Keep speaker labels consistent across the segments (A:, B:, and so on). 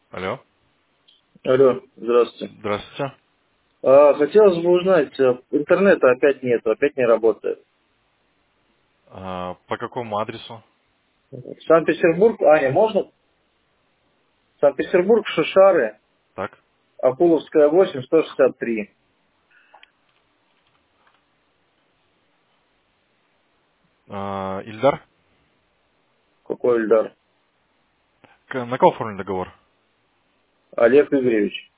A: Алло.
B: Алло, здравствуйте.
A: Здравствуйте.
B: Хотелось бы узнать, интернета опять нету, опять не работает.
A: По какому адресу?
B: Санкт-Петербург, Аня, можно? Санкт-Петербург, Шишары,
A: Так.
B: Акуловская 8, 163.
A: Ильдар?
B: Какой Ильдар?
A: На кого оформлен договор?
B: Олег Игоревич.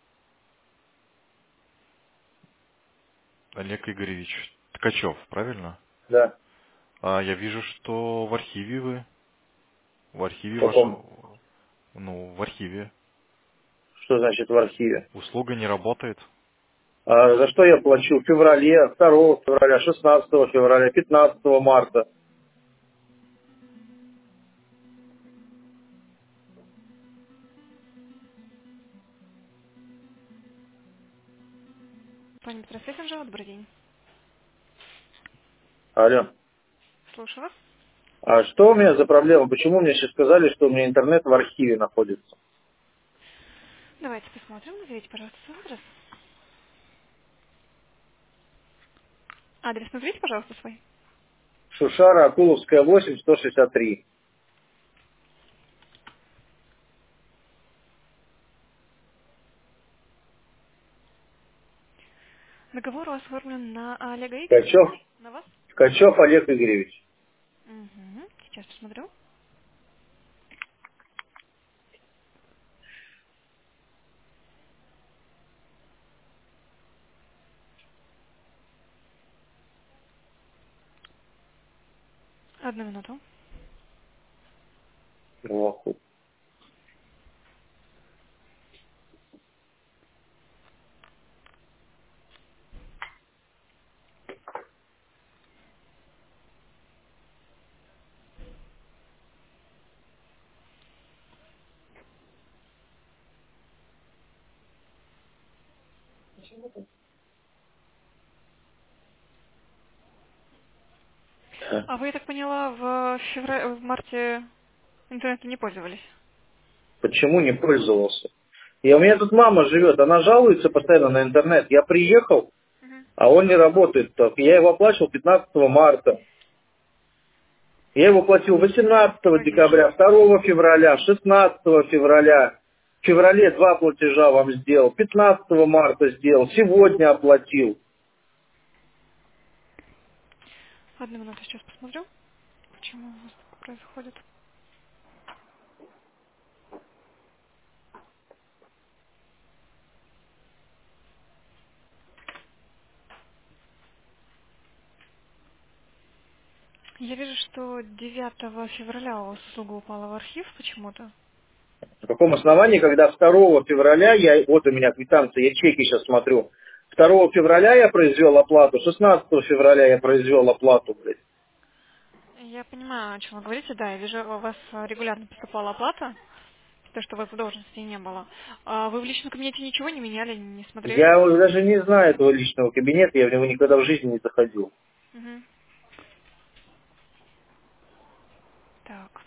A: Олег Игоревич Ткачев, правильно?
B: Да.
A: Я вижу, что в архиве вы. В
B: В
A: архиве
B: каком?
A: вашего... Ну, в архиве.
B: Что значит в архиве?
A: Услуга не работает.
B: За что я плачу? В феврале, 2 февраля, 16 февраля, 15 марта.
C: Пани Петросвет, Анжела, добрый день.
B: Алло.
C: Слушаю вас.
B: А что у меня за проблема? Почему мне сейчас сказали, что у меня интернет в архиве находится?
C: Давайте посмотрим. Назовите, пожалуйста, свой адрес. Адрес назовите, пожалуйста, свой.
B: Шушара, Акуловская 8, 163.
C: Договор у вас оформлен на Олега Игоревича,
B: Ткачев,
C: да? На вас?
B: Ткачев Олег Игоревич.
C: Угу. Сейчас посмотрю. Одну минуту.
B: Лоху.
C: А вы, я так поняла, в марте интернетом не пользовались?
B: Почему не пользовался? У меня тут мама живет, она жалуется постоянно на интернет. Я приехал,
C: Угу.
B: а он не работает. Так, я его оплачивал 15 марта. Я его платил 18
C: Конечно.
B: декабря, 2 февраля, 16 февраля. В феврале 2 платежа вам сделал, 15 марта сделал, сегодня оплатил.
C: Одну минуту, сейчас посмотрю, почему у вас так происходит. Я вижу, что 9 февраля у вас услуга упала в архив почему-то.
B: На каком основании, когда 2 февраля, вот у меня квитанция, я чеки сейчас смотрю, 2 февраля я произвел оплату, 16 февраля я произвел оплату, блядь.
C: Я понимаю, о чем вы говорите, да, я вижу, у вас регулярно поступала оплата, то, что у вас задолженности не было. А вы в личном кабинете ничего не меняли, не смотрели?
B: Я вот даже не знаю этого личного кабинета, я в него никогда в жизни не заходил.
C: Мгм. Так.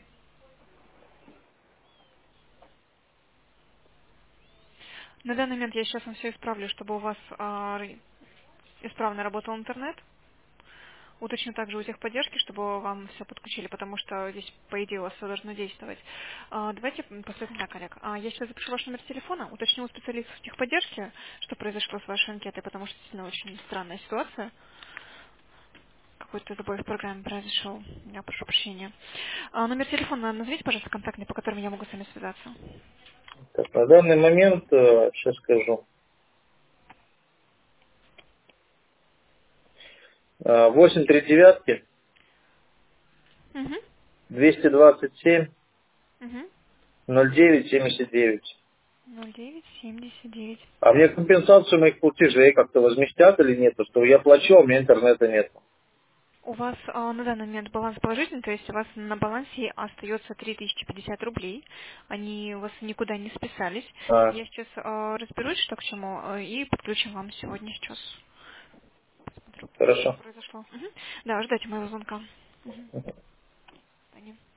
C: На данный момент я сейчас вам все исправлю, чтобы у вас исправно работал интернет. Уточню также у техподдержки, чтобы вам все подключили, потому что здесь, по идее, у вас все должно действовать. Давайте поступим так, Олег. Я сейчас запишу ваш номер телефона, уточню у специалистов техподдержки, что произошло с вашей анкетой, потому что действительно очень странная ситуация. Какой-то забой в программе произошел. Я прошу прощения. Номер телефона назовите, пожалуйста, контактный, по которому я могу с вами связаться.
B: Так, на данный момент, сейчас скажу, 839
C: Угу.
B: 227
C: Угу.
B: 0979.
C: 0979.
B: А мне компенсацию моих платежей как-то возместят или нет? Потому что я плачу, а у меня интернета нет.
C: У вас на данный момент баланс положительный, то есть у вас на балансе остается 3050 рублей. Они у вас никуда не списались. Я сейчас разберусь, что к чему, и подключим вам сегодня сейчас. Посмотрю, что
B: Хорошо.
C: произошло. Мгм. Да, ждайте моего звонка. Мгм. Таня.